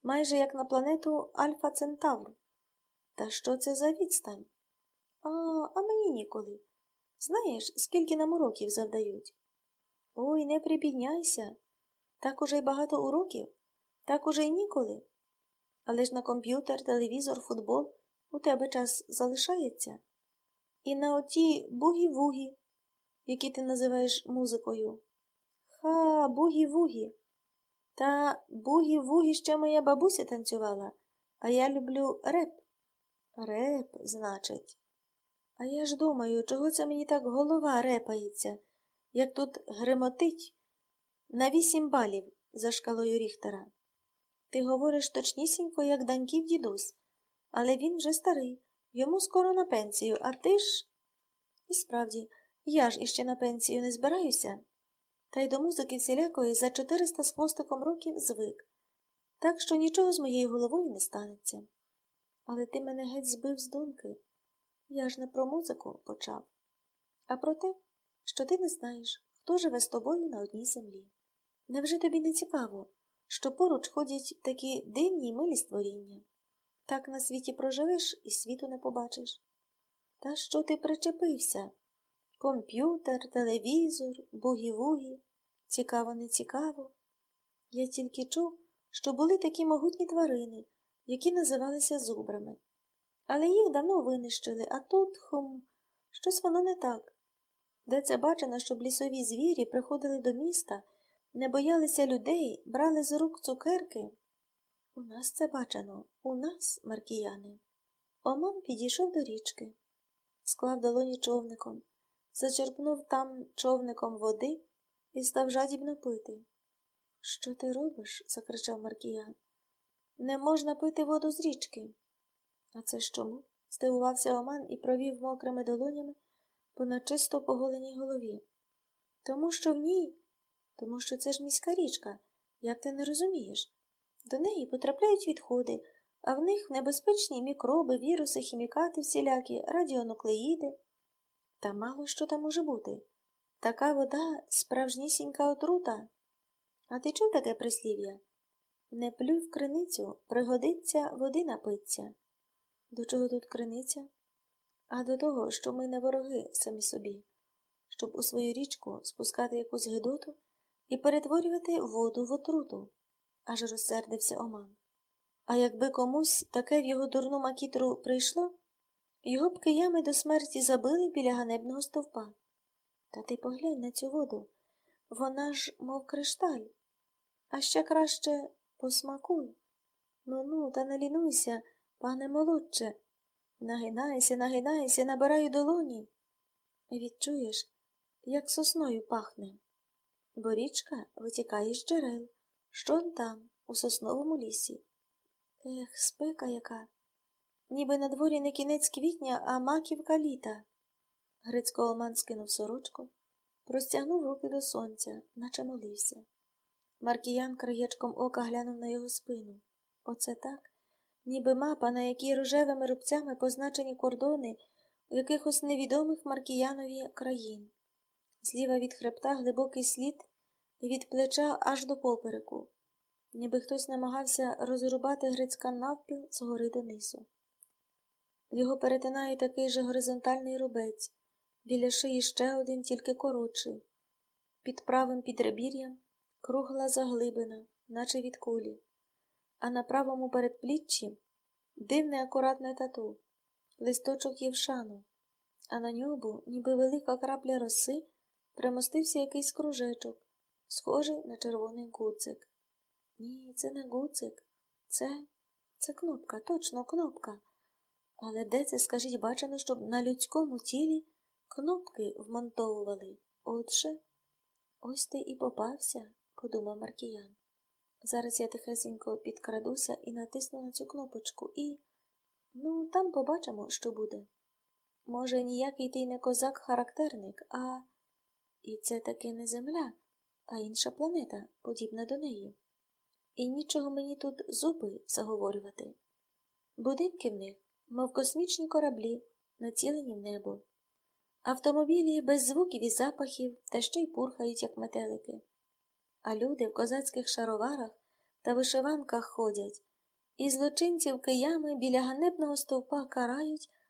майже як на планету Альфа Центавр. Та що це за відстань? А мені ніколи. Знаєш, скільки нам уроків завдають? Ой, не припідняйся. Так уже й багато уроків, так уже й ніколи. Але ж на комп'ютер, телевізор, футбол у тебе час залишається. І на оті бугі-вугі, які ти називаєш музикою. Бугі-вугі. Та бугі-вугі ще моя бабуся танцювала, а я люблю реп. Реп, значить. А я ж думаю, чого це мені так голова репається, як тут гремотить на 8 балів за шкалою Ріхтера. Ти говориш точнісінько, як Даньків дідусь, але він вже старий, йому скоро на пенсію, а ти ж… І справді, я ж іще на пенсію не збираюся, та й до музики всілякої за 400 з хвостиком років звик, так що нічого з моєю головою не станеться. Але ти мене геть збив з думки. Я ж не про музику почав, а про те, що ти не знаєш, хто живе з тобою на одній землі. Невже тобі не цікаво, що поруч ходять такі дивні й милі створіння? Так на світі проживеш і світу не побачиш. Та що ти причепився? Комп'ютер, телевізор, бугі-вугі. Цікаво, не цікаво. Я тільки чув, що були такі могутні тварини, які називалися зубрами. Але їх давно винищили, а тут, щось воно не так. Де це бачено, щоб лісові звірі приходили до міста, не боялися людей, брали з рук цукерки? У нас це бачено, у нас, маркіяни. Оман підійшов до річки, склав долоні човником, зачерпнув там човником води і став жадібно пити. Що ти робиш? Закричав Маркіян. Не можна пити воду з річки. А це ж чому? Здивувався Оман і провів мокрими долонями по начисто поголеній голові. Тому що в ній, тому що це ж міська річка, як ти не розумієш. До неї потрапляють відходи, а в них небезпечні мікроби, віруси, хімікати всілякі, радіонуклеїди. Та мало що там може бути. Така вода справжнісінька отрута. А ти чув таке прислів'я? Не плюй в криницю, пригодиться, води напиться. До чого тут криниця? А до того, що ми не вороги самі собі, щоб у свою річку спускати якусь гидоту і перетворювати воду в отруту, аж розсердився Оман. А якби комусь таке в його дурну макітру прийшло, його б киями до смерті забили біля ганебного стовпа. Та ти поглянь на цю воду, вона ж, мов кришталь, а ще краще посмакуй. Ну, та не лінуйся, пане молодче. Нагинайся, нагинайся, набирай долоні. Відчуєш, як сосною пахне. Бо річка витікає з джерел, що он там, у сосновому лісі. Ех, спека яка. Ніби на дворі не кінець квітня, а маківка літа. Грицько Оман скинув сорочку, простягнув руки до сонця, наче молився. Маркіян краєчком ока глянув на його спину. Оце так, ніби мапа, на якій рожевими рубцями позначені кордони якихось невідомих Маркіянові країн. Зліва від хребта глибокий слід від плеча аж до попереку, ніби хтось намагався розрубати Грицька навпіл згори донизу. Його перетинає такий же горизонтальний рубець, біля шиї ще один, тільки коротший. Під правим підребір'ям кругла заглибина, наче від кулі, а на правому передпліччі дивне акуратне тату, листочок євшану, а на ньому, ніби велика крапля роси, примостився якийсь кружечок, схожий на червоний гудзик. Ні, це не гудзик, це кнопка, точно кнопка. Але де це, скажіть, бачено, щоб на людському тілі кнопки вмонтовували? Отже, ось ти і попався, подумав Маркіян. Зараз я тихесенько підкрадуся і натисну на цю кнопочку і… там побачимо, що буде. Може, ніякий ти не козак-характерник, а… І це таки не земля, а інша планета, подібна до неї. І нічого мені тут зуби заговорювати. Будинки в них, мов космічні кораблі, націлені в небо. Автомобілі без звуків і запахів та ще й пурхають, як метелики. А люди в козацьких шароварах та вишиванках ходять, І злочинців киями біля ганебного стовпа карають,